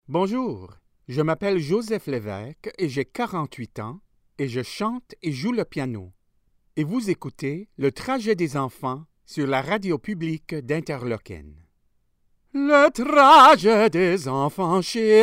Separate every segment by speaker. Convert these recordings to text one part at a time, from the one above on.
Speaker 1: Bonjour, je m'appelle Joseph Lévesque et j'ai 48 ans et je chante et joue le piano. Et vous écoutez Le trajet des enfants sur la radio publique d'Interlochen. Le trajet des enfants chez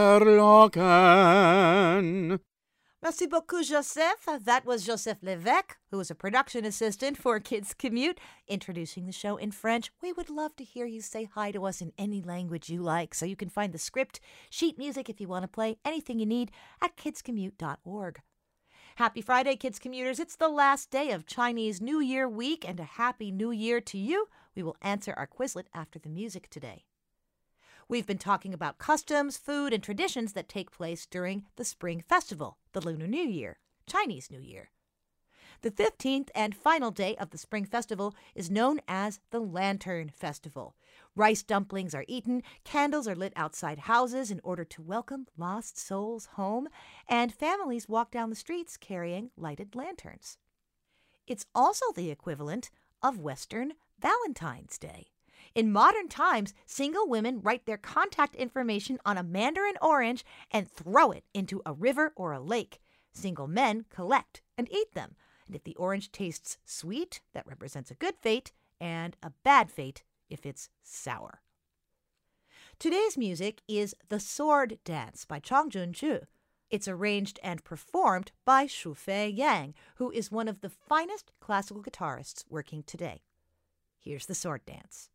Speaker 1: Interlochen.
Speaker 2: Merci beaucoup, Joseph. That was Joseph Lévesque, who is a production assistant for Kids Commute, introducing the show in French. We would love to hear you say hi to us in any language you like, so you can find the script, sheet music if you want to play, anything you need at kidscommute.org. Happy Friday, Kids Commuters. It's the last day of Chinese New Year week, and a Happy New Year to you. We will answer our Quizlet after the music today. We've been talking about customs, food, and traditions that take place during the Spring Festival, the Lunar New Year, Chinese New Year. The 15th and final day of the Spring Festival is known as the Lantern Festival. Rice dumplings are eaten, candles are lit outside houses in order to welcome lost souls home, and families walk down the streets carrying lighted lanterns. It's also the equivalent of Western Valentine's Day. In modern times, single women write their contact information on a mandarin orange and throw it into a river or a lake. Single men collect and eat them. And if the orange tastes sweet, that represents a good fate, and a bad fate if it's sour. Today's music is The Sword Dance by Chang Junju. It's arranged and performed by Shufei Yang, who is one of the finest classical guitarists working today. Here's The Sword Dance.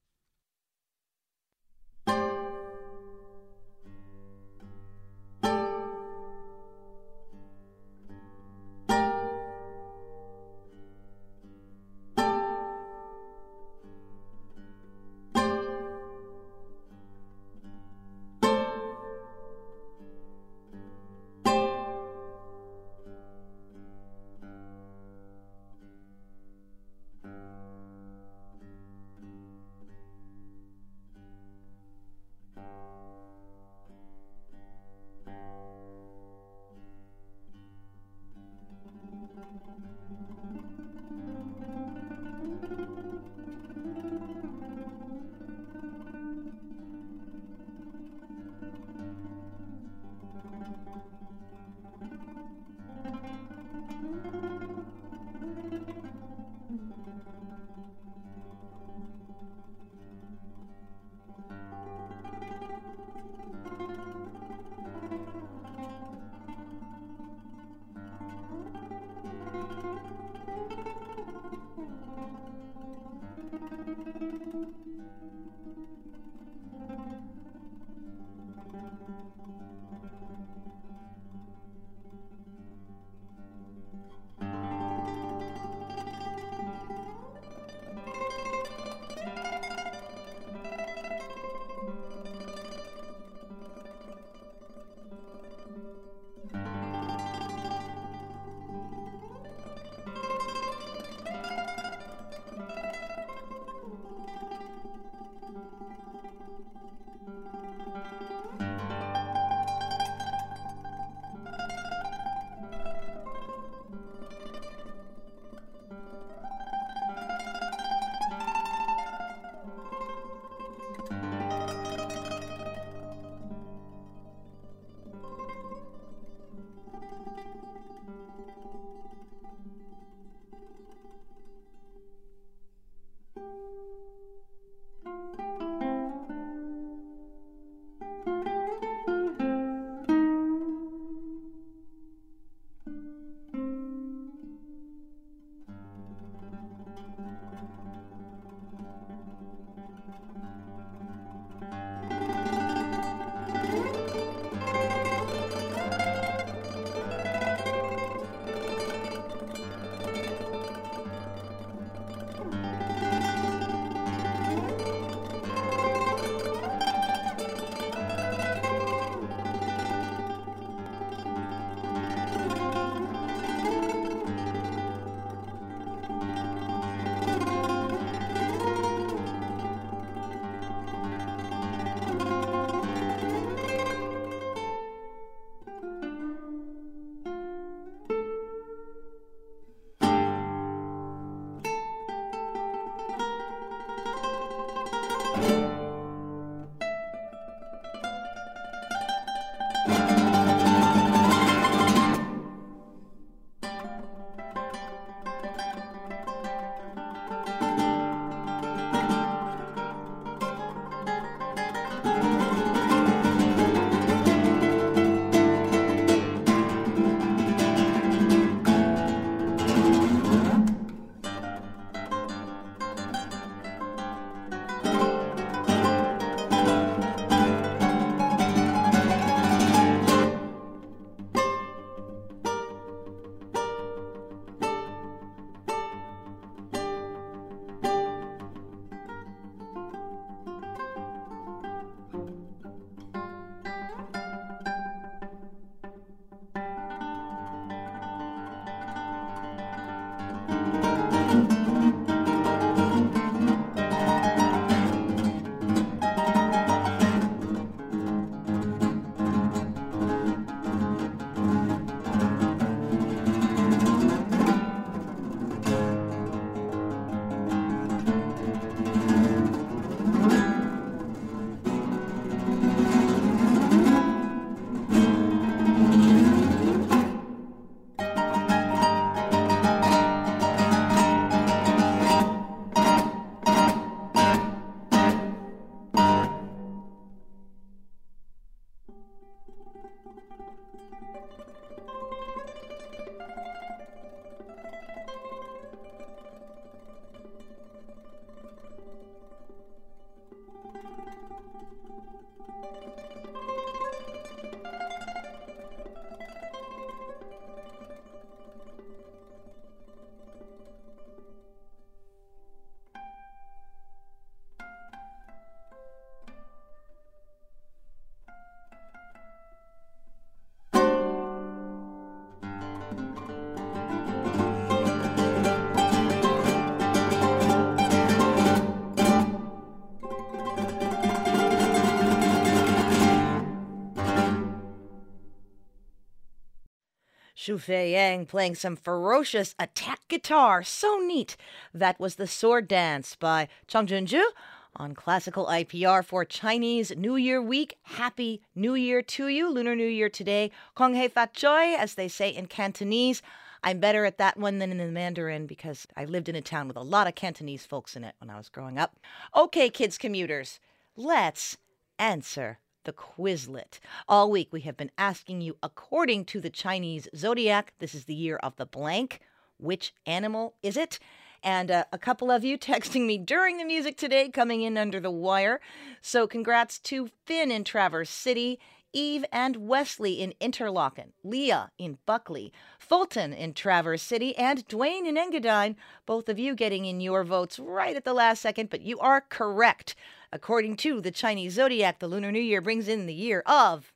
Speaker 2: Xu Fei Yang playing some ferocious attack guitar. So neat. That was The Sword Dance by Chang Junju on classical IPR for Chinese New Year week. Happy New Year to you. Lunar New Year today. Kong Hei Fat Choi, as they say in Cantonese. I'm better at that one than in the Mandarin because I lived in a town with a lot of Cantonese folks in it when I was growing up. Okay, kids commuters, let's answer the Quizlet. All week we have been asking you, according to the Chinese zodiac, this is the year of the blank. Which animal is it? And a couple of you texting me during the music today, coming in under the wire. So congrats to Finn in Traverse City, Eve and Wesley in Interlaken, Leah in Buckley, Fulton in Traverse City, and Dwayne in Engadine. Both of you getting in your votes right at the last second, but you are correct. According to the Chinese zodiac, the Lunar New Year brings in the year of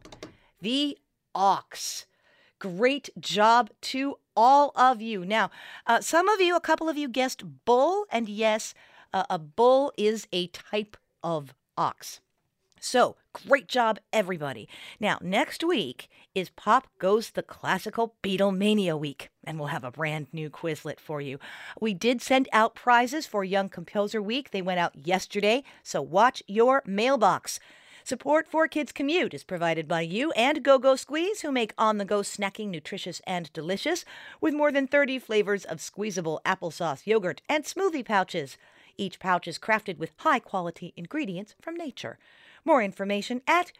Speaker 2: the ox. Great job to all of you. Now, some of you, a couple of you guessed bull, and yes, a bull is a type of ox. So, great job, everybody. Now, next week is Pop Goes the Classical Beatlemania Week, and we'll have a brand new Quizlet for you. We did send out prizes for Young Composer Week. They went out yesterday, so watch your mailbox. Support for Kids Commute is provided by you and Go-Go Squeeze, who make on-the-go snacking nutritious and delicious with more than 30 flavors of squeezable applesauce, yogurt, and smoothie pouches. Each pouch is crafted with high-quality ingredients from nature. More information at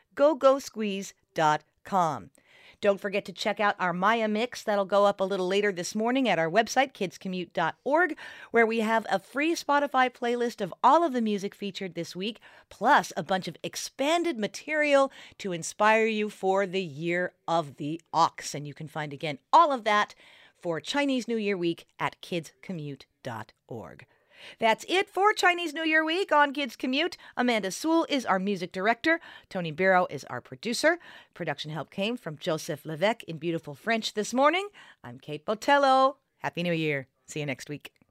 Speaker 2: gogosqueeze.com. Don't forget to check out our Maya Mix. That'll go up a little later this morning at our website, kidscommute.org, where we have a free Spotify playlist of all of the music featured this week, plus a bunch of expanded material to inspire you for the year of the ox. And you can find, again, all of that for Chinese New Year week at kidscommute.org. That's it for Chinese New Year week on Kids Commute. Amanda Sewell is our music director. Tony Biro is our producer. Production help came from Joseph Levesque in beautiful French this morning. I'm Kate Botello. Happy New Year. See you next week.